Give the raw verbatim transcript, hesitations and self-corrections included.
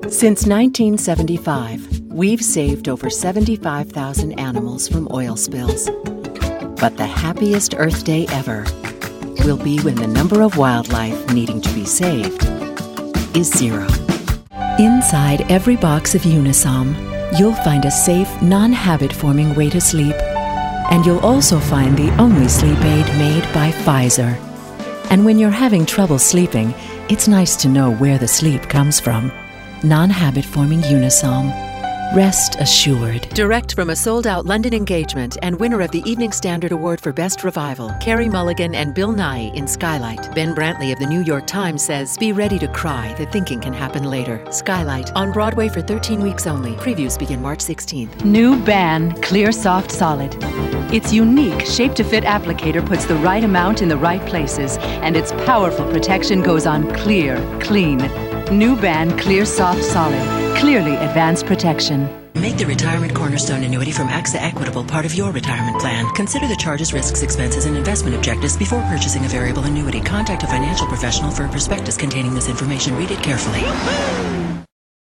Since nineteen seventy-five, we've saved over seventy-five thousand animals from oil spills. But the happiest Earth Day ever will be when the number of wildlife needing to be saved is zero. Inside every box of Unisom, you'll find a safe, non-habit-forming way to sleep. And you'll also find the only sleep aid made by Pfizer. And when you're having trouble sleeping, it's nice to know where the sleep comes from. Non-habit-forming Unisom. Rest assured. Direct from a sold-out London engagement and winner of the Evening Standard Award for Best Revival, Carey Mulligan and Bill Nighy in Skylight. Ben Brantley of the New York Times says, "Be ready to cry. The thinking can happen later." Skylight, on Broadway for thirteen weeks only. Previews begin March sixteenth. New Ban Clear Soft Solid. Its unique shape-to-fit applicator puts the right amount in the right places, and its powerful protection goes on clear, clean. New Ban Clear Soft Solid. Clearly advanced protection. Make the Retirement Cornerstone annuity from AXA Equitable part of your retirement plan. Consider the charges, risks, expenses, and investment objectives before purchasing a variable annuity. Contact a financial professional for a prospectus containing this information. Read it carefully.